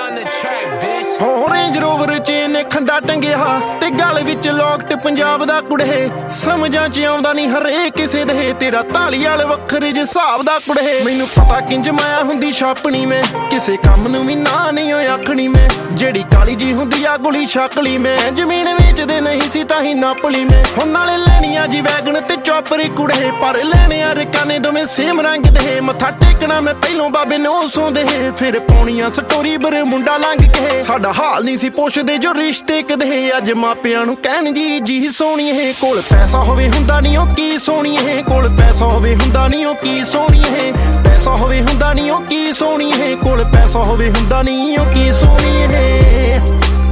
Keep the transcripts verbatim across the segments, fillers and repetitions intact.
ਹੋ range Rover ਚ ਇਹਨੇ ਖੰਡਾ ਟੰਗਿਆ ਤੇ ਗਲ ਵਿੱਚ ਲੋਕਟ ਪੰਜਾਬ ਦਾ ਕੁੜੇ ਸਮਝਾਂ ਚ ਆਉਂਦਾ ਨਹੀਂ ਹਰੇ ਕਿਸੇ ਦੇ ਤੇਰਾ ਤਾਲੀ ਵਾਲੇ ਵੱਖਰੇ ਜੇ ਹਿਸਾਬ ਦਾ ਕੁੜੇ ਮੈਨੂੰ ਪਤਾ ਕਿੰਜ ਮਾਇਆ ਹੁੰਦੀ ਛਾਪਣੀ ਮੈਂ ਕਿਸੇ ਕੰਮ ਨੂੰ ਵੀ ਨਾ ਨਹੀਂ ਓ ਆਖਣੀ ਮੈਂ ਜਿਹੜੀ ਕਾਲੀ ਜੀ ਹੁੰਦੀ ਆ ਗੁਲੀ ਛਾਕਲੀ ਮੈਂ ਜ਼ਮੀਨ ਵੇਚਦੇ ਨਹੀਂ ਸੀ ਤਾਂ ਹੀ ਨਾਪਲੀ ਮੈਂ ਹੁਣ ਨਾਲੇ ਲੈਣੀਆਂ ਜੀ ਵੈਗਨ ਤੇ ਚੌਪਰੀ ਕੁੜੇ ਪਰ ਲੈਣੇ ਆ ਰਕਾਨੇ ਦੋਵੇਂ ਸੇਮ ਰੰਗ ਦੇ ਮੱਥਾ ਟੇਕਣਾ ਮੈਂ ਪਹਿਲੋਂ ਬਾਬੇ ਨੇ ਉਹ ਸੌਂਦੇ ਫਿਰ ਪਾਉਣੀਆਂ ਸਟੋਰੀ ਬਰ ਮੁੰਡਾ ਲੰਘ ਕੇ ਸਾਡਾ ਹਾਲ ਨਹੀਂ ਸੀ ਪੁੱਛਦੇ ਜੋ ਰਿਸ਼ਤੇ ਕਦੇ ਅੱਜ ਮਾਪਿਆਂ ਨੂੰ ਕਹਿਣ ਜੀ ਜੀ ਸੋਹਣੀਏ ਕੋਲ ਪੈਸਾ ਹੋਵੇ ਹੁੰਦਾ ਨਹੀਂ ਉਹ ਕੀ ਸੋਹਣੀਏ ਕੋਲ ਪੈਸਾ ਹੋਵੇ ਹੁੰਦਾ ਨਹੀਂ ਉਹ ਕੀ ਸੋਹਣੀਏ ਪੈਸਾ ਹੋਵੇ ਹੁੰਦਾ ਨਹੀਂ ਉਹ ਕੀ ਸੋਹਣੀਏ ਕੋਲ ਪੈਸਾ ਹੋਵੇ ਹੁੰਦਾ ਨਹੀਂ ਉਹ ਕੀ ਸੋਹਣੀਏ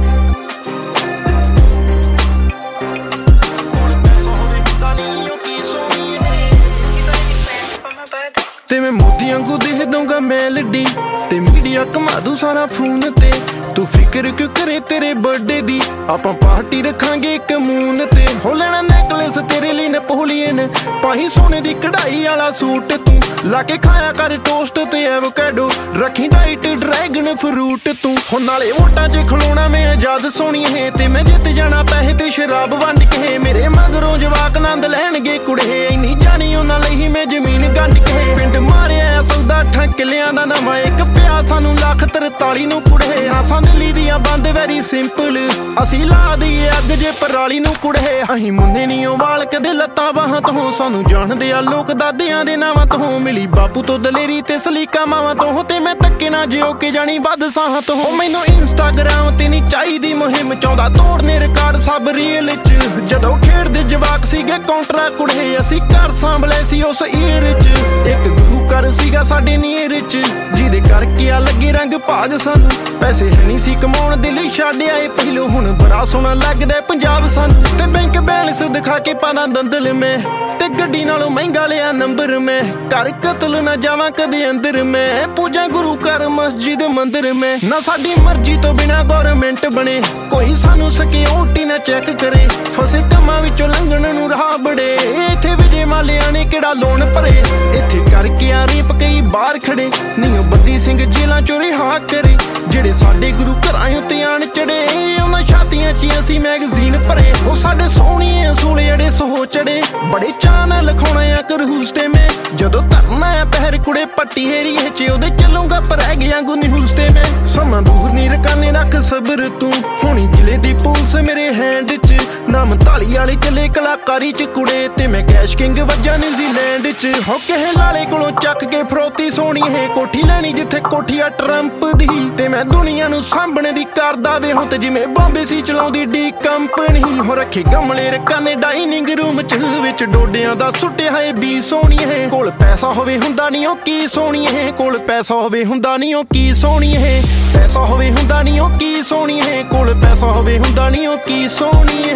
ਤੇ ਮੈਂ ਮੋਦੀ ਵਾਂਗੂ ਦੇ ਦਊਂਗਾ ਮੈਲਡੀ ਤੇ ਮੀਡੀਆ ਕਮਾ ਦੂ ਸਾਰਾ ਫੋਨ ਤੇ ਤੂੰ ਫਿਕਰ ਕਿਉਂ ਕਰੇ ਤੇਰੇ ਬਰਥਡੇ ਦੀ ਆਪਾਂ ਪਾਰਟੀ ਰੱਖਾਂਗੇ ਇੱਕ ਮੂਨ ਤੇ ਹੋ ਲੈਣਾ ਨੈਕਲੈਸ ਤੇਰੇ ਲਈ ਨਪੋਲੀਅਨ ਪਾਹੀ ਸੋਨੇ ਦੀ ਕਢਾਈ ਵਾਲਾ ਸੂਟ ਤੂੰ ਲਾ ਕੇ ਖਾਇਆ ਕਰ ਟੋਸਟ ਤੇ ਐਵੋਕੈਡੋ ਰੱਖੀ ਡਾਈਟ ਡਰੈਗਨ ਫਰੂਟ ਤੂੰ ਹੁਣ ਨਾਲੇ ਵੋਟਾਂ 'ਚ ਖਲੋਣਾ ਮੈਂ ਆਜ਼ਾਦ ਸੋਹਣੀਏ ਤੇ ਮੈਂ ਜਿੱਤ ਜਾਣਾ ਪੈਸੇ ਤੇ ਸ਼ਰਾਬ ਵੰਡ ਕੇ ਮੇਰੇ ਮਗਰੋਂ ਜਵਾਕ ਆਨੰਦ ਲੈਣਗੇ ਕੁੜੇ ਇੰਨੀ ਜਾਣੀ ਉਹਨਾਂ ਲਈ ਹੀ ਮੈਂ ਜ਼ਮੀਨ ਗੰਢ ਕੇ ਪਿੰਡ ਮਾਰਿਆ ਸੌਦਾ ਅੱਠਾਂ ਕਿੱਲਿਆਂ ਦਾ ਨਵਾਂ ਇੱਕ ਪਿਆ ਸਾਨੂੰ ਲੱਖ ਤਰਤਾਲੀ ਨੂੰ ਕੁੜੇ ਆਸਾਂ ਦਿੱਲੀ ਦੀਆਂ ਬੰਦ ਵੈਰੀ ਸਿੰਪਲ ਅਸੀਂ ਲਾ ਦਈਏ ਅੱਗ ਜੇ ਪਰਾਲੀ ਨੂੰ ਕੁੜੇ ਅਸੀਂ ਮੁੰਨੇ ਨਹੀਂ ਉਹ ਵਾਲ ਕਦੇ ਲੱਤਾਂ ਬਾਹਾਂ ਤੋਂ ਸਾਨੂੰ ਜਾਣਦੇ ਆ ਲੋਕ ਦਾਦਿਆਂ ਦੇ ਨਾਵਾਂ ਤੋਂ ਮਿਲੀ ਬਾਪੂ ਤੋਂ ਦਲੇਰੀ ਤੇ ਸਲੀਕਾ ਮਾਵਾਂ ਤੋਂ ਤੇ ਮੈਂ ਧੱਕੇ ਨਾ ਜਿਓ ਕੇ ਜਾਣੀ ਵੱਧ ਸਾਹਾਂ ਤੋਂ ਮੈਨੂੰ ਇੰਸਟਾਗ੍ਰਾਮ ਤੇ ਨਹੀਂ ਚਾਹੀਦੀ ਮੁਹਿੰਮ ਚਾਹੁੰਦਾ ਤੋੜਨੇ ਰਿਕਾਰਡ ਸਭ ਰੀਅਲ ਚ ਜਦੋਂ ਖੇਡਦੇ ਜਵਾਕ ਸੀਗੇ ਕਾਉਂਟਰਾ ਕੁੜੇ ਅਸੀਂ ਘਰ ਸਾਂਭਲੇ ਸੀ ਉਸ ਈਰ ਚ ਇੱਕ ਗੁਰੂ ਘਰ ਸੀਗਾ ਸਾਡੇ ਨੀਰ ਚ ਜਿਹਦੇ ਕਰਕੇ ਆ ਲੱਗੇ ਰੰਗ ਭਾਗ ਸਾਨੂੰ ਪੈਸੇ ਹੈ ਨਹੀਂ ਸੀ ਕਮਾਉਣ ਦੇ ਲਈ ਛੱਡ ਆਏ ਪਹਿਲੋਂ ਹੁਣ ਬੜਾ ਸੋਹਣਾ ਲੱਗਦਾ ਪੰਜਾਬ ਸਾਨੂੰ ਤੇ ਬੈਂਕ ਬੈਲੈਂਸ ਦਿਖਾ ਕੇ ਪਾਣਾ ਦੰਦਲ ਮੈਂ ਤੇ ਗੱਡੀ ਨਾਲੋਂ ਮਹਿੰਗਾ ਲਿਆ ਨੰਬਰ ਮੈਂ ਘਰ ਕਤਲ ਨਾ ਜਾਵਾਂ ਕਦੇ ਅੰਦਰ ਮੈਂ ਪੂਜਾ ਗੁਰੂ ਘਰ ਮਸਜਿਦ ਮੰਦਿਰ ਮੈਂ ਨਾ ਸਾਡੀ ਮਰਜ਼ੀ ਤੋਂ ਬਿਨਾ ਗੌਰਮੈਂਟ ਬਣੇ ਕੋਈ ਸਾਨੂੰ ਸਿਕਿਉਰਿਟੀ ਨਾ ਚੈੱਕ ਕਰੇ ਫਸੇ ਕੰਮਾਂ ਵਿੱਚੋਂ ਲੰਘਣ ਨੂੰ ਰਾਹ ਬੜੇ ਇੱਥੇ ਵਿਜੇ ਮਾਲਿਆਂ ਨੇ ਕਿਹੜਾ ਲੋਨ ਭਰੇ ਇੱਥੇ ਕਰਕੇ ਆ ਰੀਪ ਕਈ ਬਾਹਰ ਖੜੇ ਨਹੀਂ ਉਹ ਬੰਦੀ ਸਿੰਘ ਜੇਲਾਂ ਚੋਂ ਰਿਹਾ ਕਰੇ ਜਿਹੜੇ ਸਾਡੇ ਗੁਰੂ ਘਰਾਂ ਉੱਤੇ ਆਣ ਚੜੇ ਉਹਨਾਂ ਛਾਤੀਆਂ 'ਚ ਅਸੀਂ ਮੈਗਜ਼ੀਨ ਭਰੇ ਉਹ ਸਾਡੇ ਸੋਹਣੀਏ ਅਸੂਲ ਜਿਹੜੇ ਸੋ ਚੜੇ ਬੜੇ ਚਾਅ ਨਾਲ ਲਿਖਾਉਣਾ ਆ ਕਰਹੂਸ ਤੇ ਮੈਂ ਜਦੋਂ ਧਰਨਾ ਆ ਪਹਿਰ ਕੁੜੇ ਪੱਟੀ ਏਰੀਏ 'ਚ ਉਹਦੇ ਚੱਲੂਗਾ ਪਰ ਰਹਿ ਗਿਆ ਗੁਨਹੂਸ ਤੇ ਮੈਂ ਸਮਾਂ ਦੂਰ ਨਹੀਂ ਰਕਾਨੇ ਰੱਖ ਸਬਰ ਤੂੰ ਹੋਣੀ ਜ਼ਿਲ੍ਹੇ ਦੀ ਪੁਲਿਸ ਮੇਰੇ ਹੈਂਡ 'ਚ ਨਾਮ ਧਾਲੀ ਵਾਲੇ ਚੱਲੇ ਕਲਾਕਾਰੀ 'ਚ ਕੁੜੇ ਤੇ ਮੈਂ ਕੈਸ਼ ਕਿੰਗ ਵੱਜਾ ਨਿਊਜ਼ੀਲੈਂਡ 'ਚ ਹੋ ਕਿਸੇ ਲਾਲੇ ਕੋਲੋਂ ਚੱਕ ਕੇ ਫਰੋਤੀ ਸੋਹਣੀਏ ਕੋਠੀ ਲੈਣੀ ਜਿੱਥੇ ਕੋਠੀ ਆ ਟਰੰਪ ਦੀ ਤੇ ਮੈਂ ਦੁਨੀਆ ਨੂੰ ਸਾਂਭਣੇ ਦੀ ਕਰਦਾ ਵੇ ਹੁਣ ਤੇ ਜਿਵੇਂ ਬੰਬੇ ਸੀ ਚਲਾਉਂਦੀ ਡੀ ਕੰਪਨੀ ਹੋ ਰੱਖੇ ਗਮਲੇ ਰਕਾਨੇ ਡਾਈਨਿੰਗ ਰੂਮ 'ਚ ਵਿੱਚ ਡੋਡਿਆਂ ਦਾ ਸੁੱਟਿਆ ਹੈ ਵੀ ਸੋਹਣੀਏ ਕੋਲ ਪੈਸਾ ਹੋਵੇ ਹੁੰਦਾ ਨਹੀਂ ਉਹ ਕੀ ਸੋਹਣੀਏ ਕੋਲ ਪੈਸਾ ਹੋਵੇ ਹੁੰਦਾ ਨਹੀਂ ਉਹ ਕੀ ਸੋਹਣੀਏ ਪੈਸਾ ਹੋਵੇ ਹੁੰਦਾ ਨਹੀਂ ਉਹ ਕੀ ਸੋਹਣੀਏ ਕੋਲ ਪੈਸਾ ਹੋਵੇ ਹੁੰਦਾ ਨਹੀਂ ਉਹ ਕੀ ਸੋਹਣੀਏ